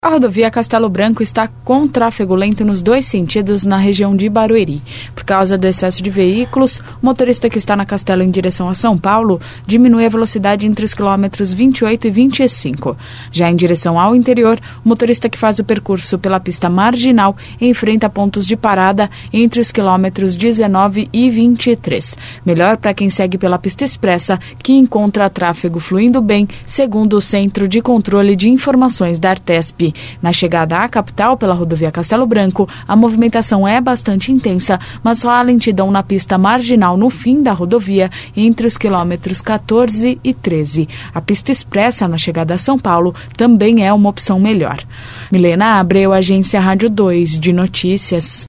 A rodovia Castelo Branco está com tráfego lento nos dois sentidos na região de Barueri. Por causa do excesso de veículos, o motorista que está na Castelo em direção a São Paulo diminui a velocidade entre os quilômetros 28 e 25. Já em direção ao interior, o motorista que faz o percurso pela pista marginal enfrenta pontos de parada entre os quilômetros 19 e 23. Melhor para quem segue pela pista expressa, que encontra tráfego fluindo bem, segundo o Centro de Controle de Informações da Artesp. Na chegada à capital pela rodovia Castelo Branco, a movimentação é bastante intensa, mas só há lentidão na pista marginal no fim da rodovia, entre os quilômetros 14 e 13. A pista expressa na chegada a São Paulo também é uma opção melhor. Milena Abreu, Agência Rádio 2 de Notícias.